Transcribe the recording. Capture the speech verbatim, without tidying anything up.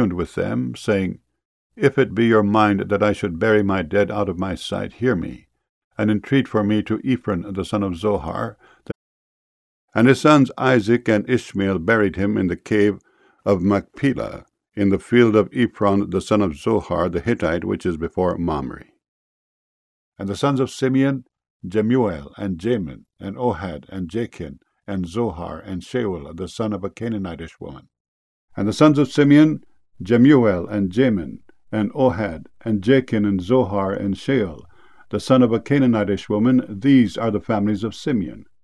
reasoned with them, saying, If it be your mind that I should bury my dead out of my sight, hear me, and entreat for me to Ephron the son of Zohar. And his sons Isaac and Ishmael buried him in the cave of Machpelah, in the field of Ephron the son of Zohar the Hittite, which is before Mamre. And the sons of Simeon, Jemuel, and Jamin, and Ohad, and Jachin, and Zohar, and Shaul the son of a Canaanitish woman. And the sons of Simeon, Jemuel, and Jamin, and Ohad, and Jachin, and Zohar, and Shaul the son of a Canaanitish woman. These are the families of Simeon.